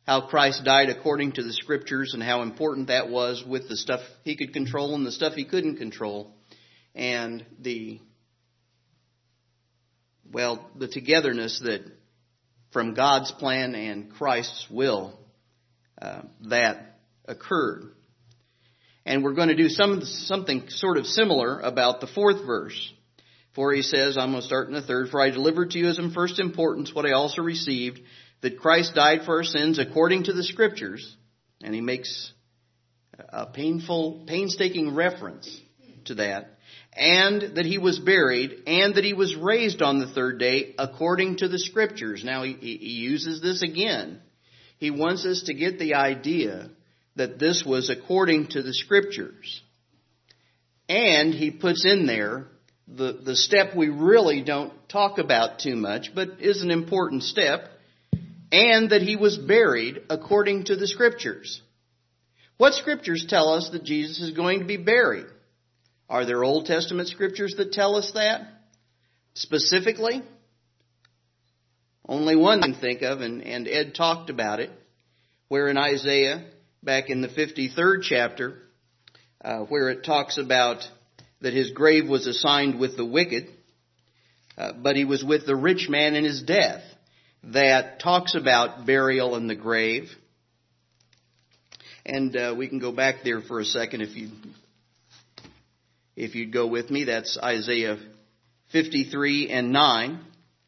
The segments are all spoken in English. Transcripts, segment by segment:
how Christ died according to the Scriptures and how important that was with the stuff he could control and the stuff he couldn't control. And the togetherness that from God's plan and Christ's will that occurred. And we're going to do something sort of similar about the fourth verse. For he says, I'm going to start in the third, for I delivered to you as of first importance what I also received, that Christ died for our sins according to the Scriptures. And he makes a painstaking reference to that. And that he was buried, and that he was raised on the third day according to the Scriptures. Now he uses this again. He wants us to get the idea that this was according to the Scriptures. And he puts in there the step we really don't talk about too much, but is an important step, and that he was buried according to the Scriptures. What Scriptures tell us that Jesus is going to be buried? Are there Old Testament Scriptures that tell us that? Specifically? Only one I can think of, and Ed talked about it, where in Isaiah, back in the 53rd chapter, where it talks about that his grave was assigned with the wicked, but he was with the rich man in his death. That talks about burial in the grave. And we can go back there for a second if you'd go with me. That's Isaiah 53 and 9,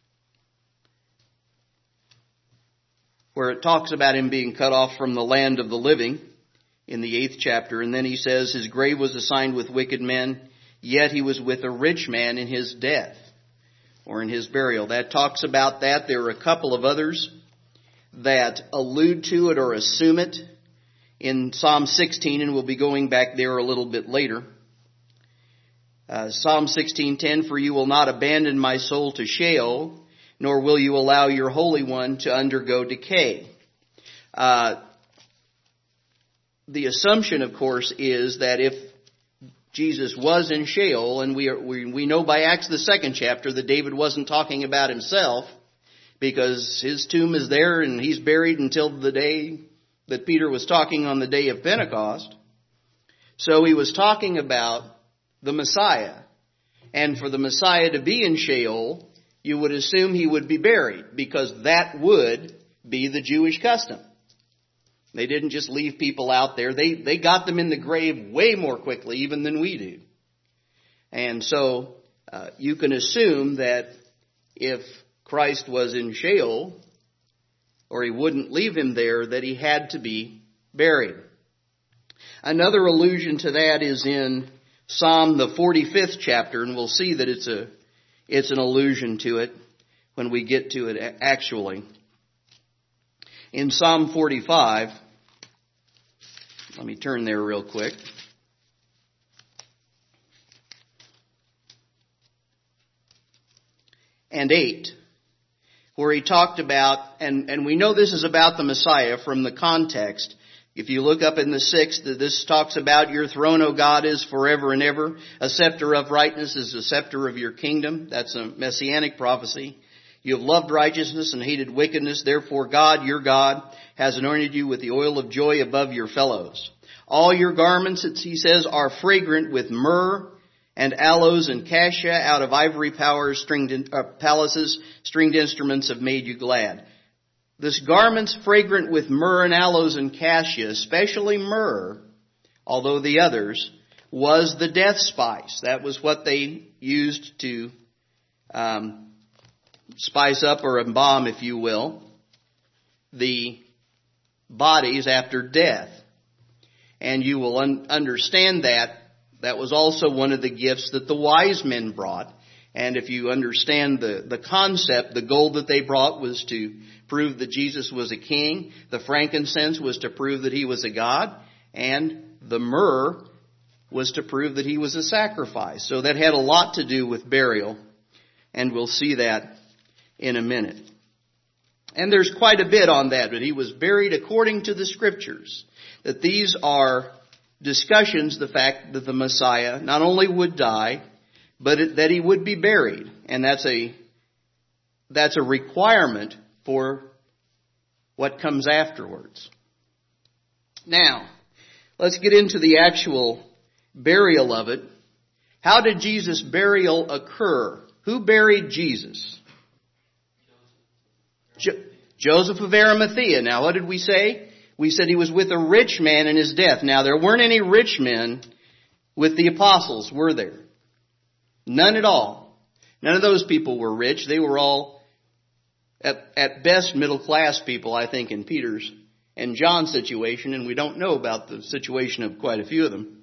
where it talks about him being cut off from the land of the living in the 8th chapter. And then he says, his grave was assigned with wicked men, yet he was with a rich man in his death, or in his burial. That talks about that. There are a couple of others that allude to it or assume it in Psalm 16, and we'll be going back there a little bit later. Psalm 16:10, for you will not abandon my soul to Sheol, nor will you allow your Holy One to undergo decay. The assumption, of course, is that if Jesus was in Sheol, and we know by Acts the 2nd chapter that David wasn't talking about himself, because his tomb is there and he's buried until the day that Peter was talking on the day of Pentecost. So he was talking about the Messiah. And for the Messiah to be in Sheol, you would assume he would be buried, because that would be the Jewish custom. They didn't just leave people out there. They got them in the grave way more quickly even than we do. And so you can assume that if Christ was in Sheol, or he wouldn't leave him there, that he had to be buried. Another allusion to that is in Psalm the 45th chapter, and we'll see that it's an allusion to it when we get to it actually. In Psalm 45, let me turn there real quick. And 8, where he talked about, and we know this is about the Messiah from the context. If you look up in the 6th, this talks about your throne, O God, is forever and ever. A scepter of rightness is the scepter of your kingdom. That's a messianic prophecy. You have loved righteousness and hated wickedness. Therefore, God, your God, has anointed you with the oil of joy above your fellows. All your garments, he says, are fragrant with myrrh and aloes and cassia. Out of ivory palaces, stringed instruments have made you glad. This garment's fragrant with myrrh and aloes and cassia, especially myrrh, although the others, was the death spice. That was what they used to spice up or embalm, if you will, the bodies after death. And you will understand that was also one of the gifts that the wise men brought. And if you understand the concept, the gold that they brought was to prove that Jesus was a king. The frankincense was to prove that he was a god. And the myrrh was to prove that he was a sacrifice. So that had a lot to do with burial. And we'll see that in a minute. And there's quite a bit on that, but he was buried according to the Scriptures. That these are discussions, the fact that the Messiah not only would die, but that he would be buried. And that's a requirement for what comes afterwards. Now, let's get into the actual burial of it. How did Jesus' burial occur? Who buried Jesus? Joseph of Arimathea. Now, what did we say? We said he was with a rich man in his death. Now, there weren't any rich men with the apostles, were there? None at all. None of those people were rich. They were all, at best, middle-class people, I think, in Peter's and John's situation, and we don't know about the situation of quite a few of them.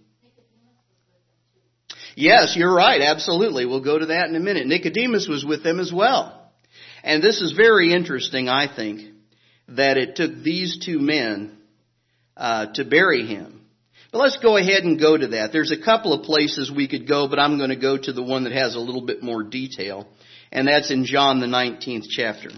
Yes, you're right, absolutely. We'll go to that in a minute. Nicodemus was with them as well. And this is very interesting, I think, that it took these two men to bury him. But let's go ahead and go to that. There's a couple of places we could go, but I'm going to go to the one that has a little bit more detail, and that's in John the 19th chapter.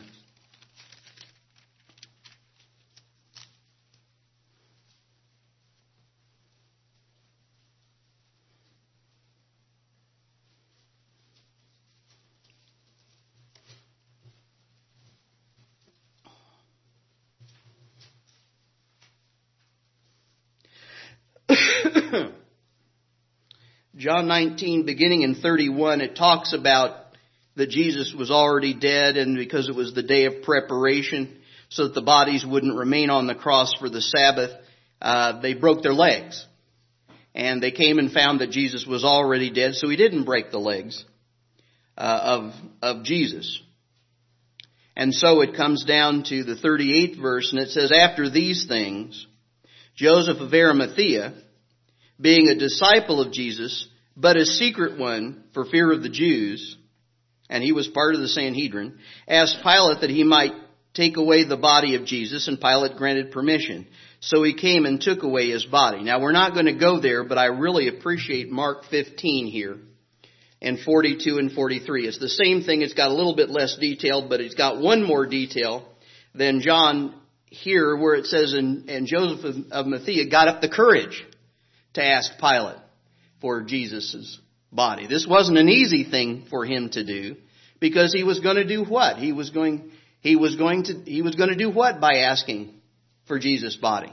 John 19, beginning in 31, it talks about that Jesus was already dead, and because it was the day of preparation, so that the bodies wouldn't remain on the cross for the Sabbath, they broke their legs. And they came and found that Jesus was already dead, so he didn't break the legs of Jesus. And so it comes down to the 38th verse, and it says, after these things, Joseph of Arimathea, being a disciple of Jesus, but a secret one for fear of the Jews, and he was part of the Sanhedrin, asked Pilate that he might take away the body of Jesus, and Pilate granted permission. So he came and took away his body. Now, we're not going to go there, but I really appreciate Mark 15 here, and 42 and 43. It's the same thing. It's got a little bit less detail, but it's got one more detail than John here, where it says, and Joseph of Arimathea got up the courage to ask Pilate for Jesus' body. This wasn't an easy thing for him to do, because he was going to do what? He was going to do what by asking for Jesus' body?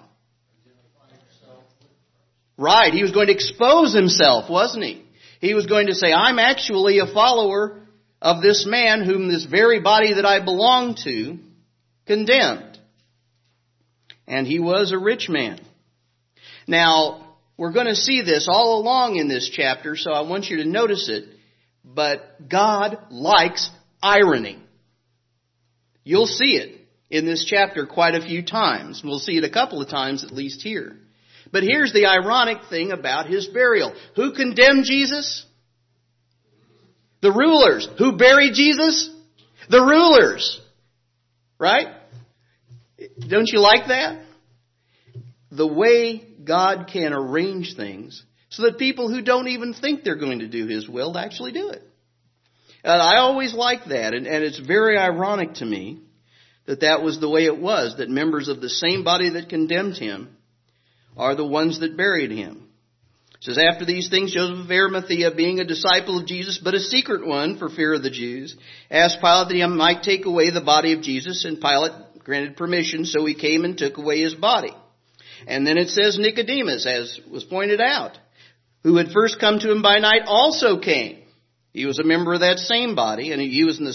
Right, he was going to expose himself, wasn't he? He was going to say, I'm actually a follower of this man whom this very body that I belong to condemned. And he was a rich man. Now, we're going to see this all along in this chapter, so I want you to notice it. But God likes irony. You'll see it in this chapter quite a few times. We'll see it a couple of times at least here. But here's the ironic thing about his burial. Who condemned Jesus? The rulers. Who buried Jesus? The rulers. Right? Don't you like that? The way God can arrange things so that people who don't even think they're going to do His will actually do it. I always like that, and it's very ironic to me that that was the way it was, that members of the same body that condemned Him are the ones that buried Him. It says, after these things, Joseph of Arimathea, being a disciple of Jesus, but a secret one for fear of the Jews, asked Pilate that he might take away the body of Jesus, and Pilate granted permission, so he came and took away his body. And then it says Nicodemus, as was pointed out, who had first come to him by night, also came. He was a member of that same body, and he was in the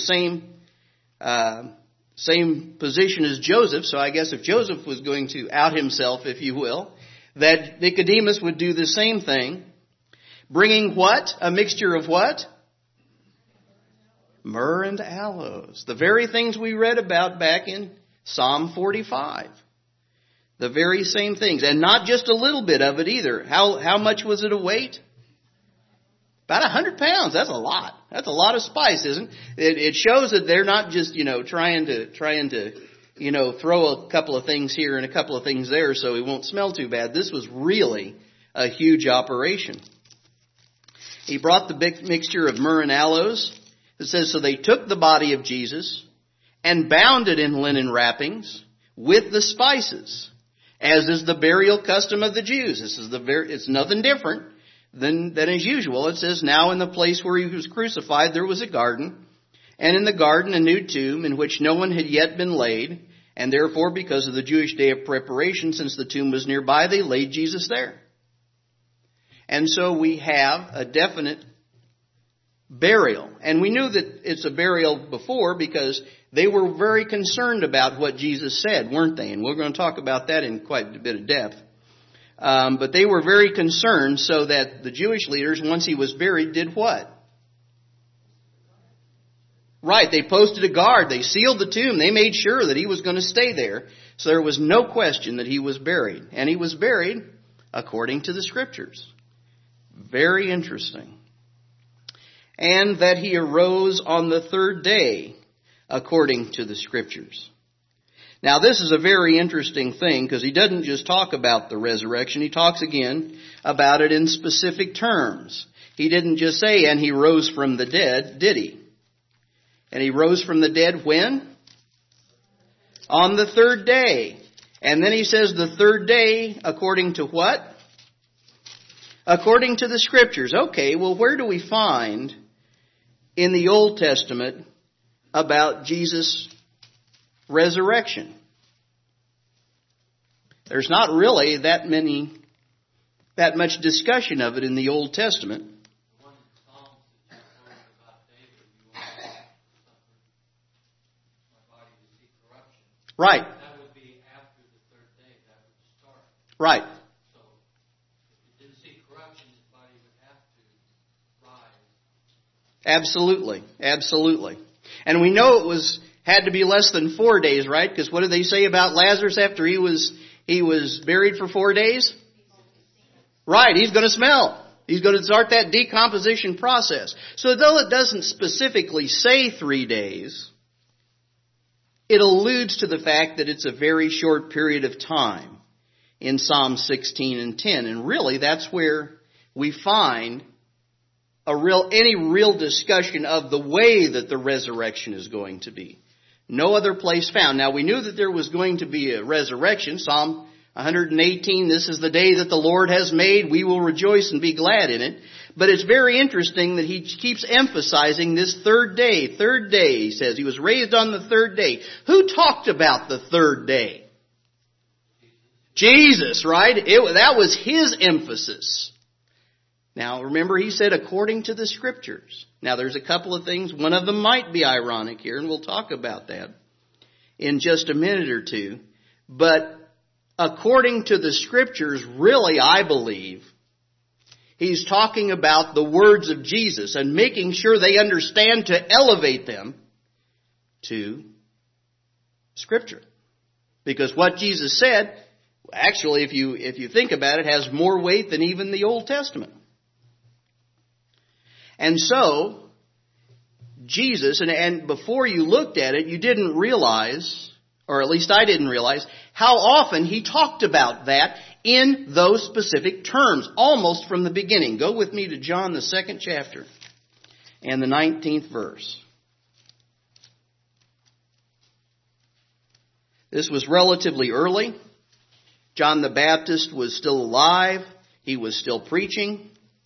same position as Joseph. So I guess if Joseph was going to out himself, if you will, that Nicodemus would do the same thing, bringing what? A mixture of what? Myrrh and aloes. The very things we read about back in Psalm 45. The very same things. And not just a little bit of it either. How much was it a weight? About 100 pounds. That's a lot. That's a lot of spice, isn't it? It shows that they're not just, trying to throw a couple of things here and a couple of things there so it won't smell too bad. This was really a huge operation. He brought the big mixture of myrrh and aloes. It says, so they took the body of Jesus and bound it in linen wrappings with the spices, as is the burial custom of the Jews. It's nothing different than as usual. It says, now in the place where he was crucified there was a garden, and in the garden a new tomb in which no one had yet been laid. And therefore, because of the Jewish day of preparation, since the tomb was nearby, they laid Jesus there. And so we have a definite burial. And we knew that it's a burial before because they were very concerned about what Jesus said, weren't they? And we're going to talk about that in quite a bit of depth. But they were very concerned, so that the Jewish leaders, once he was buried, did what? Right, they posted a guard. They sealed the tomb. They made sure that he was going to stay there. So there was no question that he was buried. And he was buried according to the Scriptures. Very interesting. And that he arose on the third day according to the Scriptures. Now this is a very interesting thing because he doesn't just talk about the resurrection. He talks again about it in specific terms. He didn't just say, and he rose from the dead, did he? And he rose from the dead when? On the third day. And then he says the third day according to what? According to the Scriptures. Okay, well where do we find in the Old Testament about Jesus' resurrection? There's not really that much discussion of it in the Old Testament. Right. That would be after the third day. That would start. Right. So if it didn't see corruption, his body would have to rise. Absolutely. Absolutely. And we know it had to be less than 4 days, right? Because what did they say about Lazarus after he was buried for 4 days? Right. He's going to smell. He's going to start that decomposition process. So though it doesn't specifically say 3 days, it alludes to the fact that it's a very short period of time in Psalm 16 and 10. And really, that's where we find any real discussion of the way that the resurrection is going to be. No other place found. Now, we knew that there was going to be a resurrection. Psalm 118, this is the day that the Lord has made. We will rejoice and be glad in it. But it's very interesting that he keeps emphasizing this third day. Third day, he says. He was raised on the third day. Who talked about the third day? Jesus, right? That was his emphasis. Now, remember, he said, according to the Scriptures. Now, there's a couple of things. One of them might be ironic here, and we'll talk about that in just a minute or two. But according to the Scriptures, really, I believe, he's talking about the words of Jesus and making sure they understand to elevate them to Scripture. Because what Jesus said, actually, if you think about it, has more weight than even the Old Testament. And so, Jesus, and before you looked at it, you didn't realize, or at least I didn't realize, how often he talked about that in those specific terms, almost from the beginning. Go with me to John, the 2nd chapter, and the 19th verse. This was relatively early. John the Baptist was still alive. He was still preaching.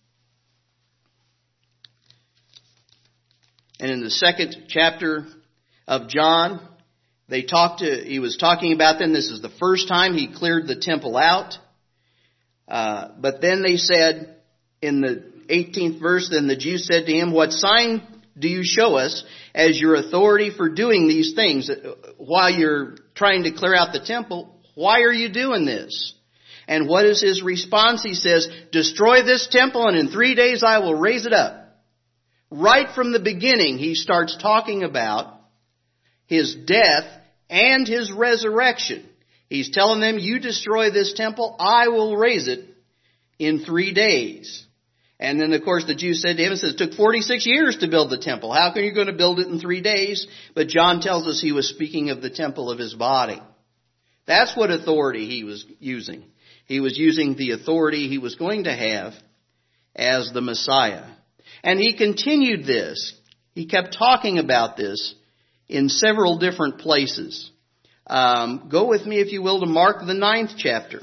And in the 2nd chapter of John, he was talking about then, this is the first time he cleared the temple out. But then they said, in the 18th verse, then the Jews said to him, what sign do you show us as your authority for doing these things? While you're trying to clear out the temple, why are you doing this? And what is his response? He says, destroy this temple and in 3 days I will raise it up. Right from the beginning, he starts talking about his death and his resurrection. He's telling them, you destroy this temple, I will raise it in 3 days. And then, of course, the Jews said to him, it took 46 years to build the temple. How come you're going to build it in 3 days? But John tells us he was speaking of the temple of his body. That's what authority he was using. He was using the authority he was going to have as the Messiah. And he continued this. He kept talking about this in several different places. Go with me, if you will, to Mark, the 9th chapter.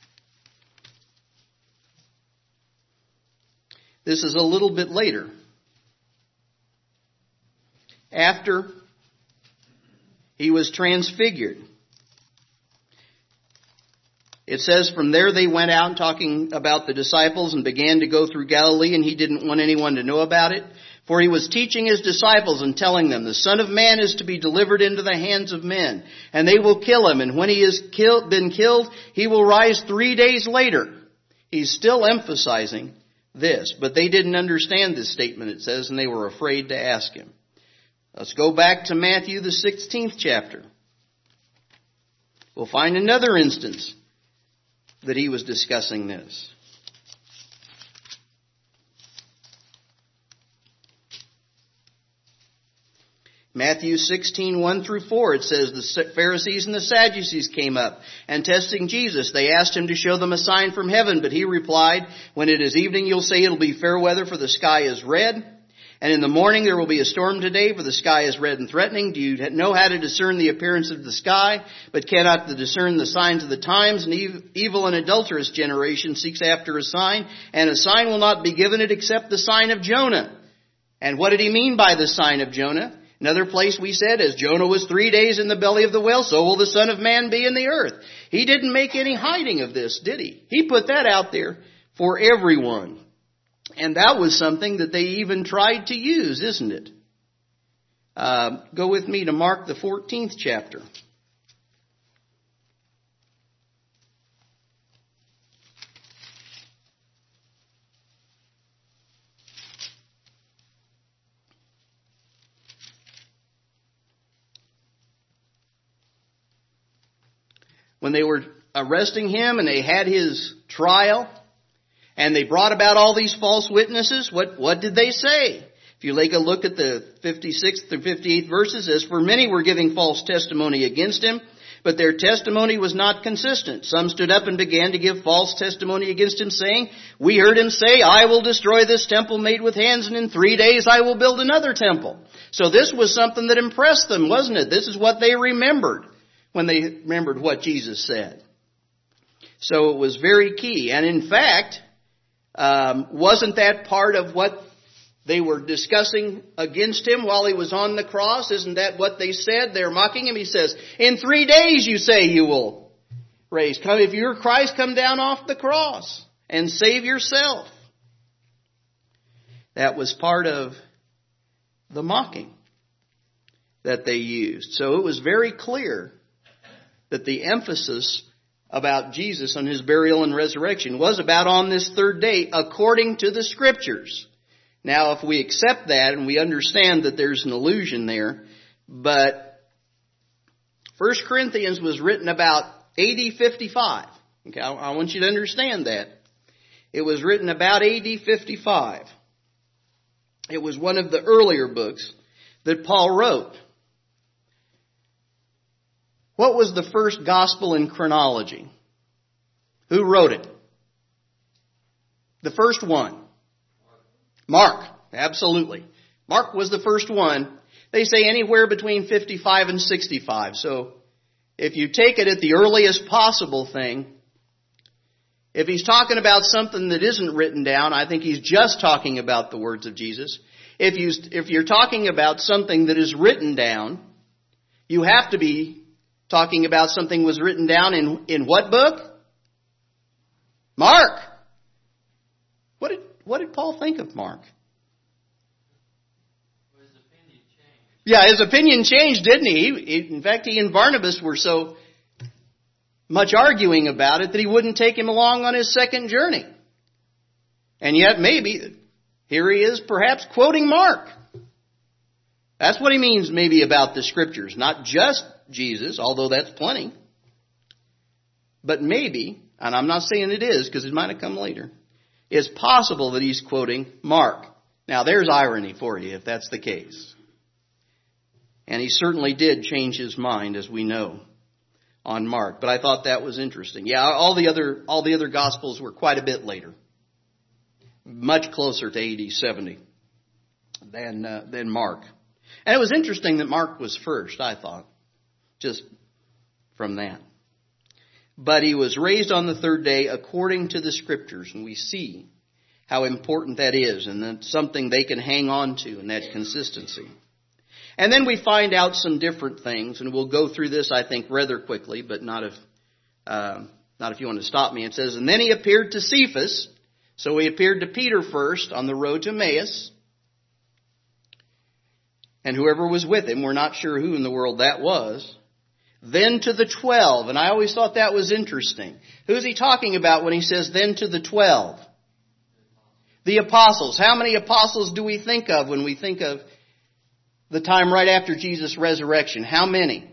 This is a little bit later. after he was transfigured. It says, from there they went out talking about the disciples and began to go through Galilee, and he didn't want anyone to know about it. For he was teaching his disciples and telling them, the Son of Man is to be delivered into the hands of men, and they will kill him, and when he is been killed, he will rise 3 days later. He's still emphasizing this, but they didn't understand this statement, it says, and they were afraid to ask him. Let's go back to Matthew, the 16th chapter. We'll find another instance that he was discussing this. Matthew 16, 1 through 4, it says, the Pharisees and the Sadducees came up, and testing Jesus, they asked him to show them a sign from heaven, but he replied, when it is evening, you'll say it'll be fair weather, for the sky is red. And in the morning there will be a storm today, for the sky is red and threatening. Do you know how to discern the appearance of the sky, but cannot discern the signs of the times? An evil and adulterous generation seeks after a sign, and a sign will not be given it except the sign of Jonah. And what did he mean by the sign of Jonah? Another place we said, as Jonah was 3 days in the belly of the whale, so will the Son of Man be in the earth. He didn't make any hiding of this, did he? He put that out there for everyone. And that was something that they even tried to use, isn't it? Go with me to Mark the 14th chapter. When they were arresting him and they had his trial, and they brought about all these false witnesses, what did they say? If you take a look at the 56th through 58th verses, as for many were giving false testimony against him, but their testimony was not consistent. Some stood up and began to give false testimony against him, saying, we heard him say, I will destroy this temple made with hands, and in 3 days I will build another temple. So this was something that impressed them, wasn't it? This is what they remembered when they remembered what Jesus said. So it was very key. And in fact, wasn't that part of what they were discussing against him while he was on the cross? Isn't that what they said? They're mocking him. He says, in 3 days you say you will raise. If you're Christ, come down off the cross and save yourself. That was part of the mocking that they used. So it was very clear that the emphasis about Jesus and his burial and resurrection was about on this third day according to the Scriptures. Now, if we accept that and we understand that there's an allusion there, but 1 Corinthians was written about AD 55. Okay, I want you to understand that. It was written about AD 55. It was one of the earlier books that Paul wrote. What was the first gospel in chronology? Who wrote it? The first one. Mark. Absolutely. Mark was the first one. They say anywhere between 55 and 65. So if you take it at the earliest possible thing, if he's talking about something that isn't written down, I think he's just talking about the words of Jesus. If you're talking about something that is written down, you have to be talking about something was written down in what book? Mark. What did Paul think of Mark? His opinion changed. Yeah, his opinion changed, didn't he? In fact, he and Barnabas were so much arguing about it that he wouldn't take him along on his second journey. And yet maybe here he is perhaps quoting Mark. That's what he means maybe about the Scriptures. Not just Jesus, although that's plenty. But maybe, and I'm not saying it is because it might have come later, it's possible that he's quoting Mark. Now there's irony for you if that's the case. And he certainly did change his mind, as we know, on Mark. But I thought that was interesting. Yeah, all the other Gospels were quite a bit later. Much closer to AD 70 than Mark. And it was interesting that Mark was first, I thought, just from that. But he was raised on the third day according to the Scriptures, and we see how important that is, and that's something they can hang on to in that consistency. And then we find out some different things, and we'll go through this, I think, rather quickly, but not if you want to stop me. It says, and then he appeared to Cephas. So he appeared to Peter first on the road to Emmaus. And whoever was with him, we're not sure who in the world that was. Then to the 12. And I always thought that was interesting. Who's he talking about when he says, then to the 12? The apostles. How many apostles do we think of when we think of the time right after Jesus' resurrection? How many?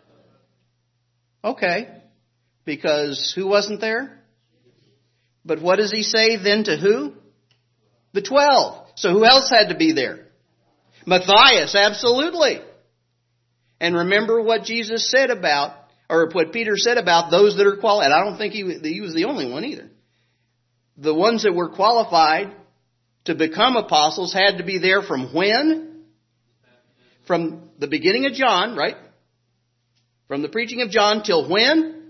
Okay. Because who wasn't there? But what does he say then to who? The 12. So who else had to be there? Matthias, absolutely. And remember what Jesus said about, or what Peter said about those that are qualified. I don't think he was the only one either. The ones that were qualified to become apostles had to be there from when? From the beginning of John, right? From the preaching of John till when?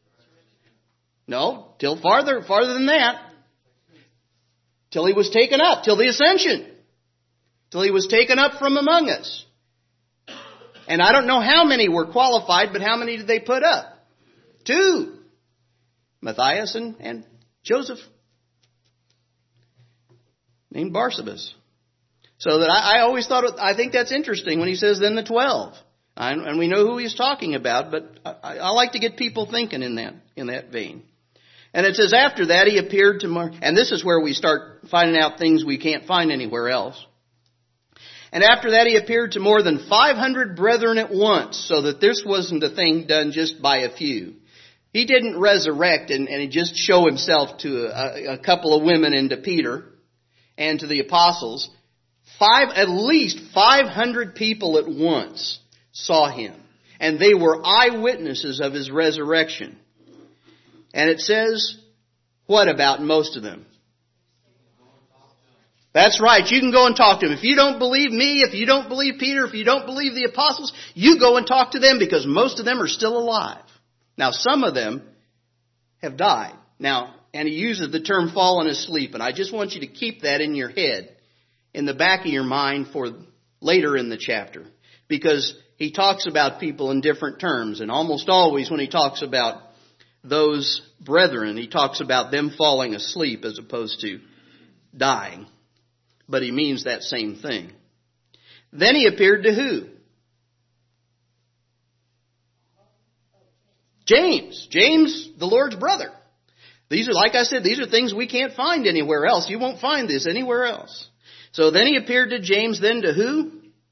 No, till farther than that. Till he was taken up, till the ascension. Till he was taken up from among us. And I don't know how many were qualified, but how many did they put up? 2. Matthias and Joseph, named Barsabas. So that I always I think that's interesting when he says then the 12. And we know who he's talking about, but I like to get people thinking in that vein. And it says after that he appeared to more, and this is where we start finding out things we can't find anywhere else. And after that he appeared to more than 500 brethren at once, so that this wasn't a thing done just by a few. He didn't resurrect and he just show himself to a couple of women and to Peter and to the apostles. At least 500 people at once saw him. And they were eyewitnesses of his resurrection. And it says, what about most of them? That's right. You can go and talk to them. If you don't believe me, if you don't believe Peter, if you don't believe the apostles, you go and talk to them because most of them are still alive. Now, some of them have died. Now, and he uses the term fallen asleep. And I just want you to keep that in your head, in the back of your mind for later in the chapter. Because he talks about people in different terms. And almost always when he talks about those brethren, he talks about them falling asleep as opposed to dying. But he means that same thing. Then he appeared to who? James. James, the Lord's brother. These are, like I said, these are things we can't find anywhere else. You won't find this anywhere else. So then he appeared to James, then to who?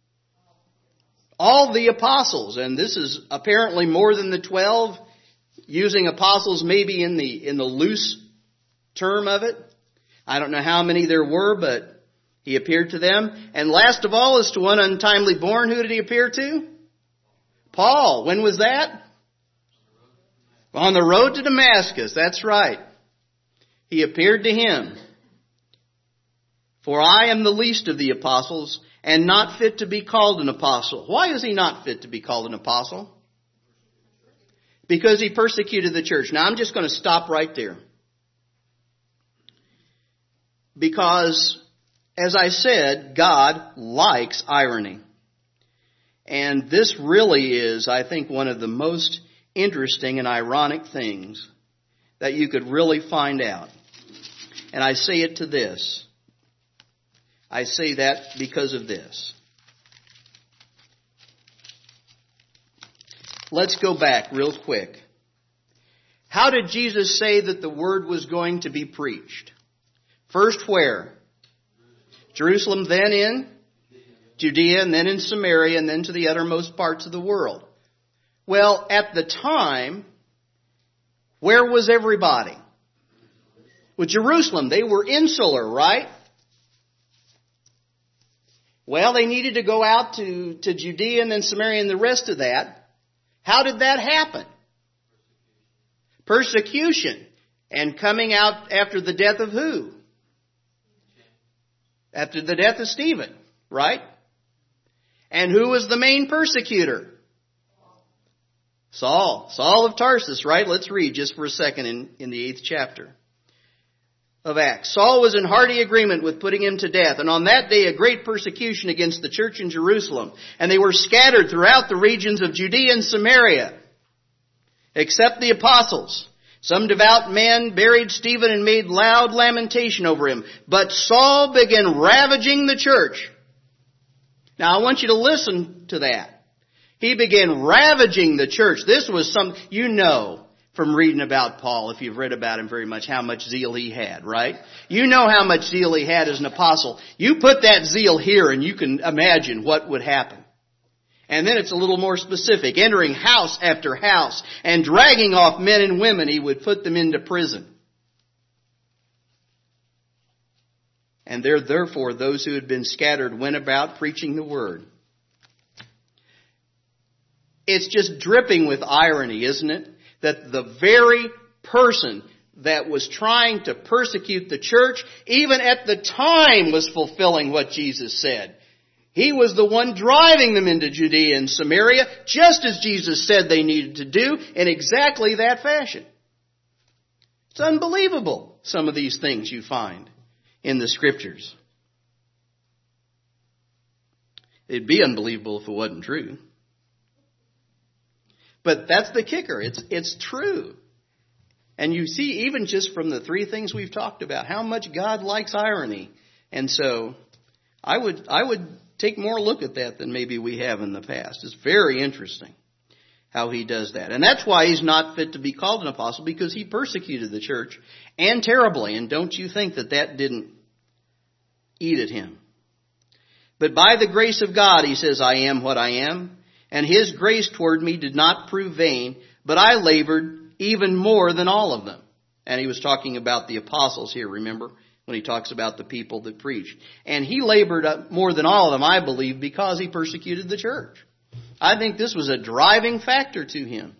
All the apostles. And this is apparently more than the 12, using apostles maybe in the loose term of it. I don't know how many there were, but he appeared to them. And last of all, as to one untimely born, who did he appear to? Paul. When was that? On the road to Damascus. That's right. He appeared to him. For I am the least of the apostles, and not fit to be called an apostle. Why is he not fit to be called an apostle? Because he persecuted the church. Now I'm just going to stop right there. Because, as I said, God likes irony. And this really is, I think, one of the most interesting and ironic things that you could really find out. And I say it to this. I say that because of this. Let's go back real quick. How did Jesus say that the word was going to be preached? First where? Jerusalem, then in Judea, and then in Samaria, and then to the uttermost parts of the world. Well, at the time, where was everybody? Well, Jerusalem. They were insular, right? Well, they needed to go out to Judea and then Samaria and the rest of that. How did that happen? Persecution. And coming out after the death of who? After the death of Stephen, right? And who was the main persecutor? Saul. Saul of Tarsus, right? Let's read just for a second in the 8th chapter. of Acts. Saul was in hearty agreement with putting him to death. And on that day a great persecution against the church in Jerusalem. And they were scattered throughout the regions of Judea and Samaria, except the apostles. Some devout men buried Stephen and made loud lamentation over him. But Saul began ravaging the church. Now I want you to listen to that. He began ravaging the church. This was from reading about Paul, if you've read about him very much, how much zeal he had, right? You know how much zeal he had as an apostle. You put that zeal here and you can imagine what would happen. And then it's a little more specific. Entering house after house and dragging off men and women, he would put them into prison. And therefore those who had been scattered went about preaching the word. It's just dripping with irony, isn't it? That the very person that was trying to persecute the church, even at the time, was fulfilling what Jesus said. He was the one driving them into Judea and Samaria, just as Jesus said they needed to do, in exactly that fashion. It's unbelievable, some of these things you find in the Scriptures. It'd be unbelievable if it wasn't true. But that's the kicker. It's true. And you see, even just from the three things we've talked about, how much God likes irony. And so I would take more look at that than maybe we have in the past. It's very interesting how he does that. And that's why he's not fit to be called an apostle, because he persecuted the church, and terribly. And don't you think that didn't eat at him. But by the grace of God, he says, I am what I am. And his grace toward me did not prove vain, but I labored even more than all of them. And he was talking about the apostles here, remember, when he talks about the people that preached. And he labored more than all of them, I believe, because he persecuted the church. I think this was a driving factor to him.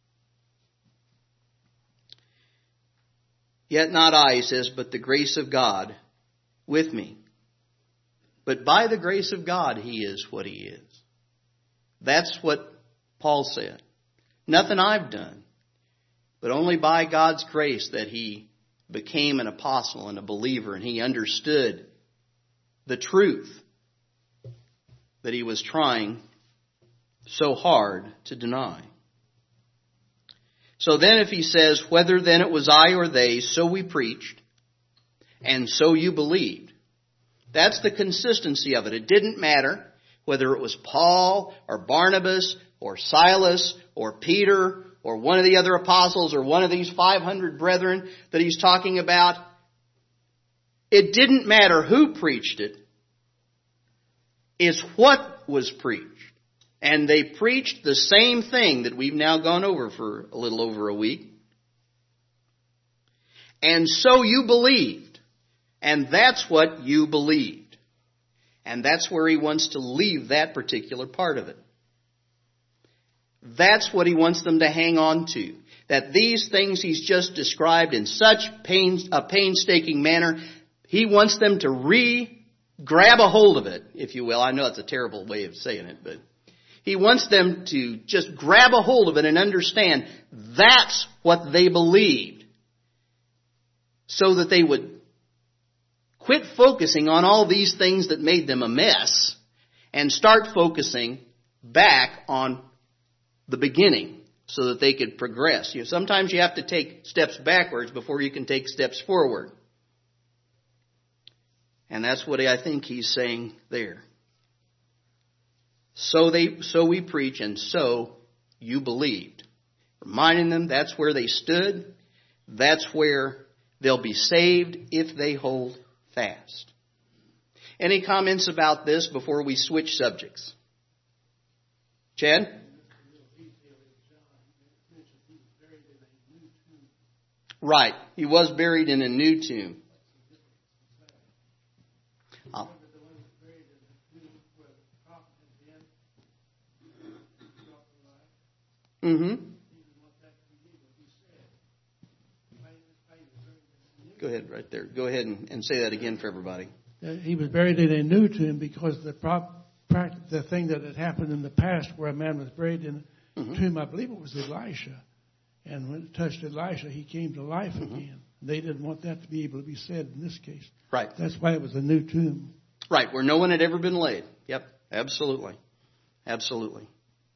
Yet not I, he says, but the grace of God with me. But by the grace of God, he is what he is. That's what Paul said. Nothing I've done, but only by God's grace that he became an apostle and a believer, and he understood the truth that he was trying so hard to deny. So then if he says, whether then it was I or they, so we preached, and so you believed. That's the consistency of it. It didn't matter whether it was Paul or Barnabas or Silas or Peter or one of the other apostles or one of these 500 brethren that he's talking about. It didn't matter who preached it. It's what was preached. And they preached the same thing that we've now gone over for a little over a week. And so you believed. And that's what you believed. And that's where he wants to leave that particular part of it. That's what he wants them to hang on to. That these things he's just described in such a painstaking manner, he wants them to grab a hold of it, if you will. I know that's a terrible way of saying it, but he wants them to just grab a hold of it and understand that's what they believed, so that they would quit focusing on all these things that made them a mess and start focusing back on the beginning so that they could progress. Sometimes you have to take steps backwards before you can take steps forward. And that's what I think he's saying there. So we preach, and so you believed. Reminding them that's where they stood. That's where they'll be saved if they hold fast. Any comments about this before we switch subjects? Chad? Right. He was buried in a new tomb. Mm-hmm. Go ahead, right there. Go ahead and say that again for everybody. He was buried in a new tomb because the thing that had happened in the past, where a man was buried in a tomb, I believe it was Elisha, and when it touched Elisha, he came to life again. They didn't want that to be able to be said in this case. Right. That's why it was a new tomb. Right, where no one had ever been laid. Yep, absolutely. Absolutely.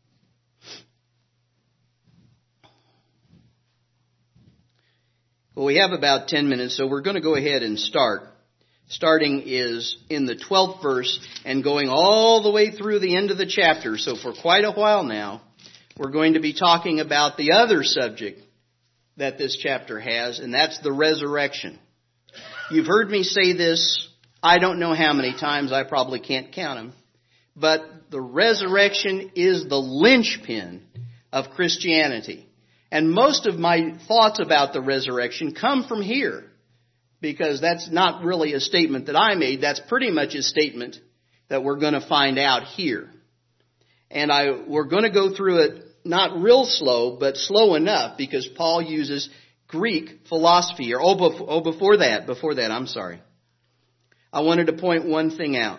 Well, we have about 10 minutes, so we're going to go ahead and start. Starting is in the 12th verse and going all the way through the end of the chapter. So for quite a while now, we're going to be talking about the other subject that this chapter has, and that's the resurrection. You've heard me say this, I don't know how many times, I probably can't count them, but the resurrection is the linchpin of Christianity. And most of my thoughts about the resurrection come from here, because that's not really a statement that I made. That's pretty much a statement that we're going to find out here. And we're going to go through it not real slow, but slow enough, because Paul uses Greek philosophy here. Before that, I'm sorry. I wanted to point one thing out.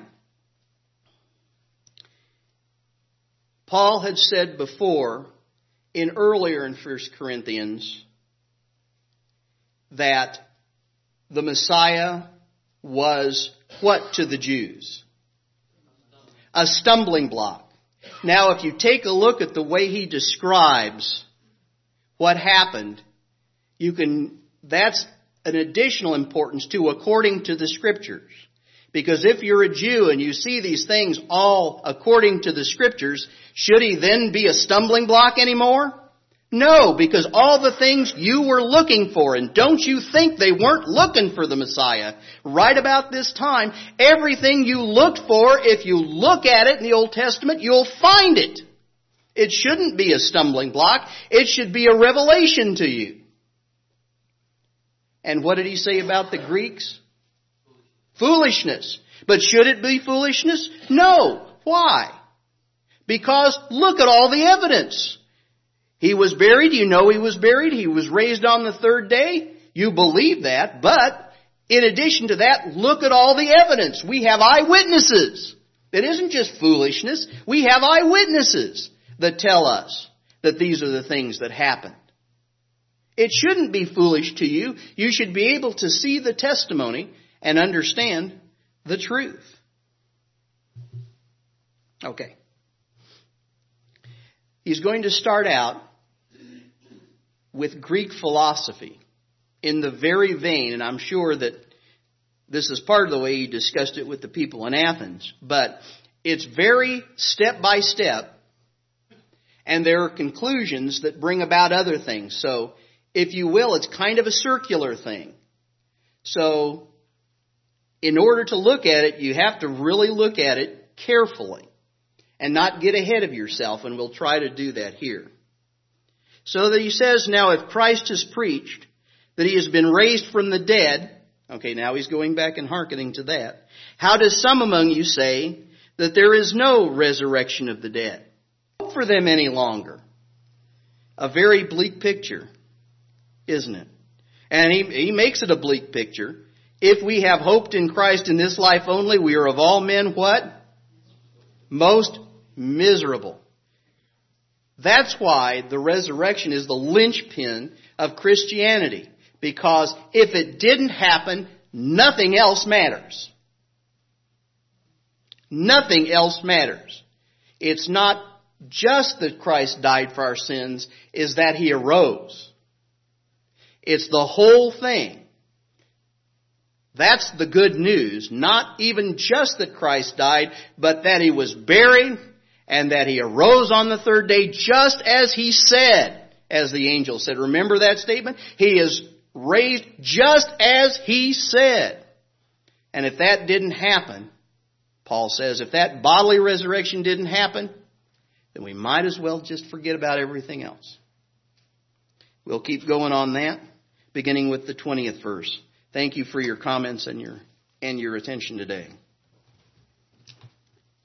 Paul had said before, earlier in 1 Corinthians, that the Messiah was what to the Jews? A stumbling block. Now, if you take a look at the way he describes what happened, that's an additional importance too, according to the Scriptures. Because if you're a Jew and you see these things all according to the Scriptures, should he then be a stumbling block anymore? No, because all the things you were looking for, and don't you think they weren't looking for the Messiah right about this time, everything you looked for, if you look at it in the Old Testament, you'll find it. It shouldn't be a stumbling block. It should be a revelation to you. And what did he say about the Greeks? Foolishness. But should it be foolishness? No. Why? Because look at all the evidence. He was buried. You know he was buried. He was raised on the third day. You believe that. But in addition to that, look at all the evidence. We have eyewitnesses. It isn't just foolishness. We have eyewitnesses that tell us that these are the things that happened. It shouldn't be foolish to you. You should be able to see the testimony and understand the truth. Okay. He's going to start out with Greek philosophy in the very vein, and I'm sure that this is part of the way he discussed it with the people in Athens, but it's very step by step, and there are conclusions that bring about other things. So, if you will, it's kind of a circular thing. So, in order to look at it, you have to really look at it carefully and not get ahead of yourself, and we'll try to do that here. So that he says, now if Christ has preached that he has been raised from the dead, okay, now he's going back and hearkening to that, how does some among you say that there is no resurrection of the dead? Hope for them any longer. A very bleak picture, isn't it? And he makes it a bleak picture. If we have hoped in Christ in this life only, we are of all men what? Most miserable. That's why the resurrection is the linchpin of Christianity. Because if it didn't happen, nothing else matters. Nothing else matters. It's not just that Christ died for our sins, is that he arose. It's the whole thing. That's the good news. Not even just that Christ died, but that he was buried and that he arose on the third day just as he said, as the angel said. Remember that statement? He is raised just as he said. And if that didn't happen, Paul says, if that bodily resurrection didn't happen, then we might as well just forget about everything else. We'll keep going on that, beginning with the 20th verse. Thank you for your comments and your attention today.